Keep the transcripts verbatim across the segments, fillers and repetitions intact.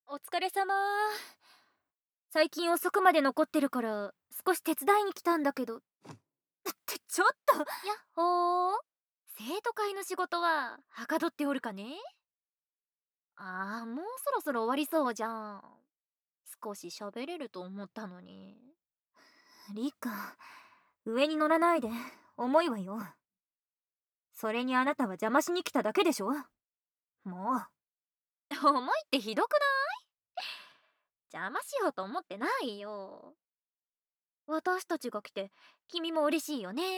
お疲れ様。最近遅くまで残ってるから少し手伝いに来たんだけど。ってちょっと。やっほー。生徒会の仕事ははかどっておるかね。ああ、もうそろそろ終わりそうじゃん。少し喋れると思ったのに。リカ、上に乗らないで。重いわよ。それにあなたは邪魔しに来ただけでしょ。もう。重いってひどくない？邪魔しようと思ってないよ。私たちが来て君も嬉しいよね。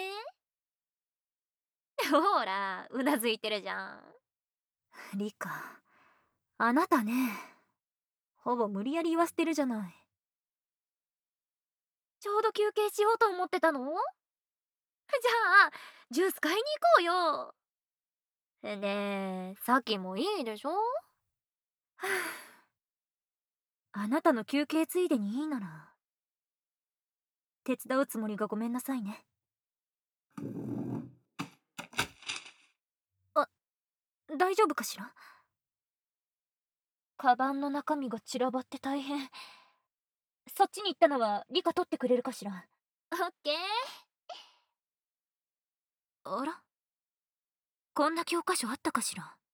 ほら、うなずいてるじゃん。リカ、あなたね、ほぼ無理やり言わせてるじゃない。ちょうど休憩しようと思ってたの？じゃあジュース買いに行こうよ。ねえ、さっきもいいでしょ。はあ、あなたの休憩ついでにいいなら手伝うつもりがごめんなさいね。あ、大丈夫かしら。カバンの中身が散らばって大変。そっちに行ったのはリカ取ってくれるかしら。オッケー。あら、こんな教科書あったかしら。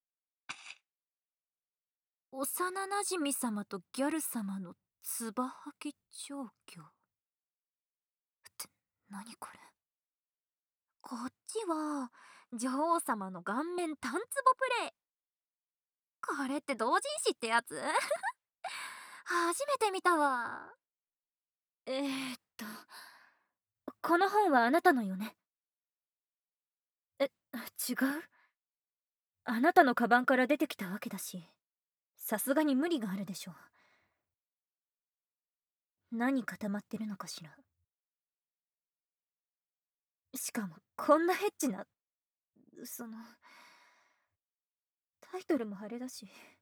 幼なじみ様とギャル様のつばはき調教って何これ。こっちは女王様の顔面タンツボプレイ。これって同人誌ってやつ？初めて見たわ。えー、っとこの本はあなたのよね。え、違う。あなたのカバンから出てきたわけだし、さすがに無理があるでしょう。何固まってるのかしら。しかもこんなヘッチな、そのタイトルもあれだし、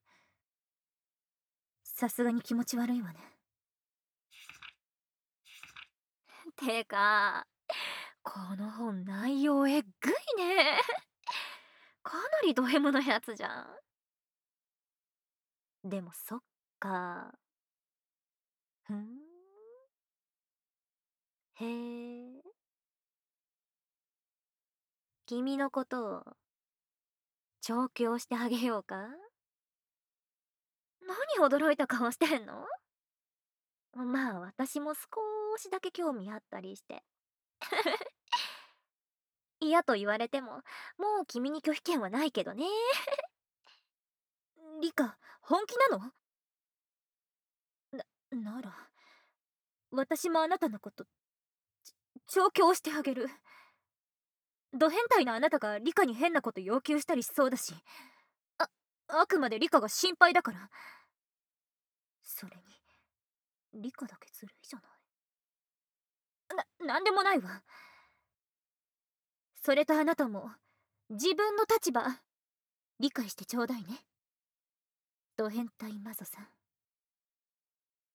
さすがに気持ち悪いわね。てか、この本内容えっぐいね。かなりド M のやつじゃん。でもそっか。ふん。へえ。君のことを調教してあげようか。何驚いた顔してんの？まあ私も少しだけ興味あったりして。嫌と言われてももう君に拒否権はないけどね。リカ、本気なの？な、なら私もあなたのこと調教してあげる。ド変態なあなたがリカに変なこと要求したりしそうだし、あ、あくまでリカが心配だから。それにリカだけずるいじゃない。な、なんでもないわ。それとあなたも自分の立場理解してちょうだいね。ド変態マゾさん。